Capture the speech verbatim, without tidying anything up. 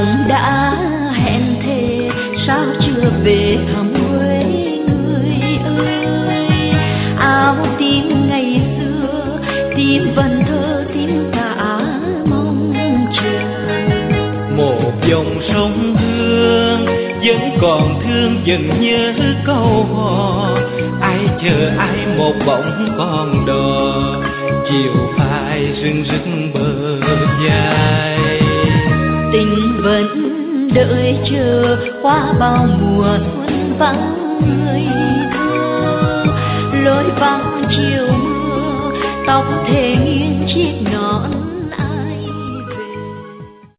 lòng đã hẹn thề sao chưa về thăm quê người ơi. Áo tím ngày xưa tím vần thơ tím cả mong chờ. Một dòng sông Hương vẫn còn thương vẫn nhớ câu hò, ai chờ ai một bóng con đò chiều phai rưng rưng bờ vai. Tình vẫn đợi chờ qua bao mùa xuân vắng người thơ, lối vắng chiều mưa tóc thề nghiêng chiếc